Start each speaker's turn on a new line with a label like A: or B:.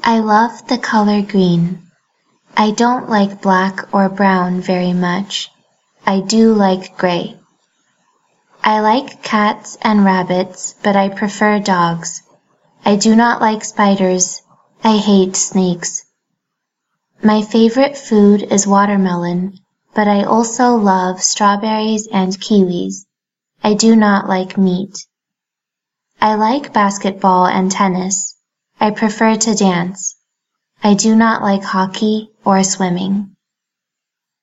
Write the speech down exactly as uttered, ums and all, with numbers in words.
A: I love the color green. I don't like black or brown very much. I do like gray. I like cats and rabbits, but I prefer dogs. I do not like spiders. I hate snakes. My favorite food is watermelon, but I also love strawberries and kiwis. I do not like meat. I like basketball and tennis. I prefer to dance. I do not like hockey or swimming.